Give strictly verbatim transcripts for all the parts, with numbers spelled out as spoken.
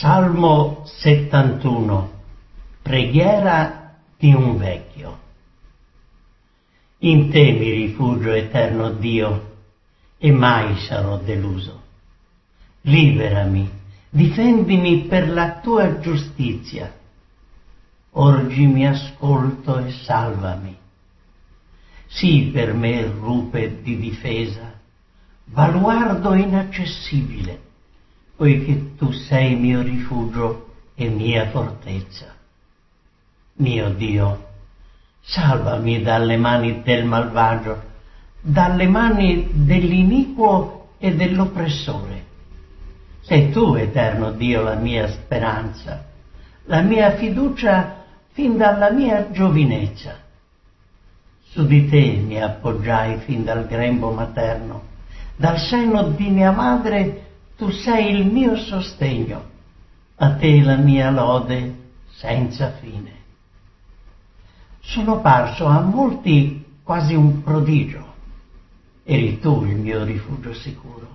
Salmo settantuno. Preghiera di un vecchio. In te mi rifugio, eterno Dio, e mai sarò deluso. Liberami, difendimi per la tua giustizia. Orgimi ascolto e salvami. Sii per me rupe di difesa, baluardo inaccessibile, poiché tu sei mio rifugio e mia fortezza. Mio Dio, salvami dalle mani del malvagio, dalle mani dell'iniquo e dell'oppressore. Sei tu, eterno Dio, la mia speranza, la mia fiducia fin dalla mia giovinezza. Su di te mi appoggiai fin dal grembo materno, dal seno di mia madre tu sei il mio sostegno, a te la mia lode senza fine. Sono parso a molti quasi un prodigio, eri tu il mio rifugio sicuro.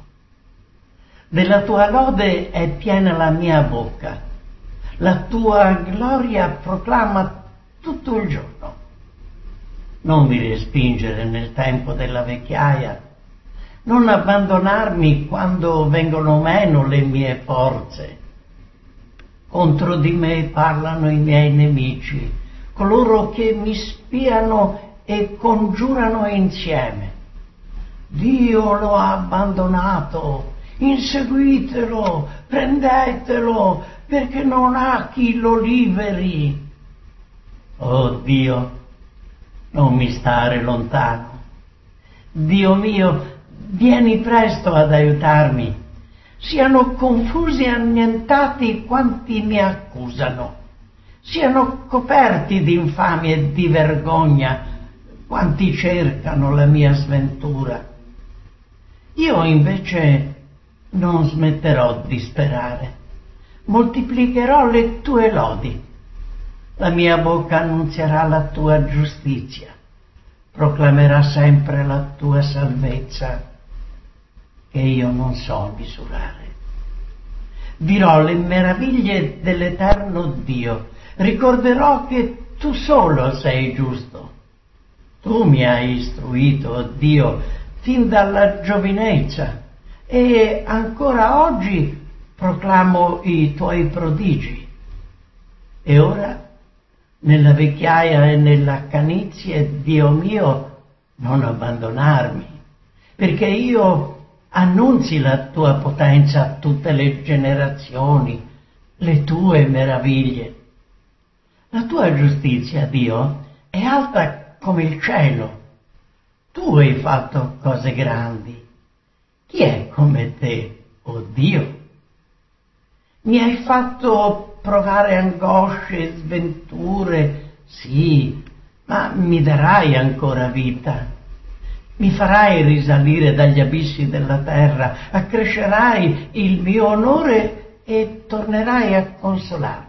Della tua lode è piena la mia bocca, la tua gloria proclama tutto il giorno. Non mi respingere nel tempo della vecchiaia, non abbandonarmi quando vengono meno le mie forze. Contro di me parlano i miei nemici, coloro che mi spiano e congiurano insieme. Dio lo ha abbandonato, inseguitelo, prendetelo, perché non ha chi lo liberi. Oh Dio, non mi stare lontano. Dio mio, vieni presto ad aiutarmi. Siano confusi e annientati quanti mi accusano. Siano coperti di infamia e di vergogna quanti cercano la mia sventura. Io invece non smetterò di sperare. Moltiplicherò le tue lodi. La mia bocca annunzierà la tua giustizia. Proclamerà sempre la tua salvezza, che io non so misurare. Dirò le meraviglie dell'eterno Dio. Ricorderò che tu solo sei giusto. Tu mi hai istruito, oh Dio, fin dalla giovinezza, e ancora oggi proclamo i tuoi prodigi. E ora, nella vecchiaia e nella canizie, Dio mio, non abbandonarmi, perché io annunzi la tua potenza a tutte le generazioni, le tue meraviglie. La tua giustizia, Dio, è alta come il cielo. Tu hai fatto cose grandi. Chi è come te, oh Dio? Mi hai fatto provare angosce e sventure, sì, ma mi darai ancora vita. Mi farai risalire dagli abissi della terra, accrescerai il mio onore e tornerai a consolarmi.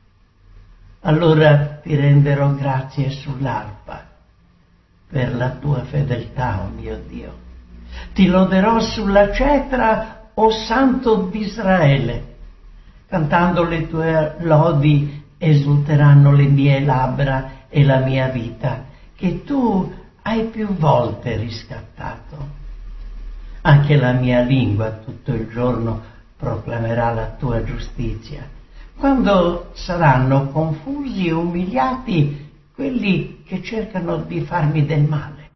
Allora ti renderò grazie sull'arpa per la tua fedeltà, oh mio Dio. Ti loderò sulla cetra, o Santo d'Israele. Cantando le tue lodi esulteranno le mie labbra e la mia vita, che tu hai più volte riscattato. Anche la mia lingua tutto il giorno proclamerà la tua giustizia, quando saranno confusi e umiliati quelli che cercano di farmi del male.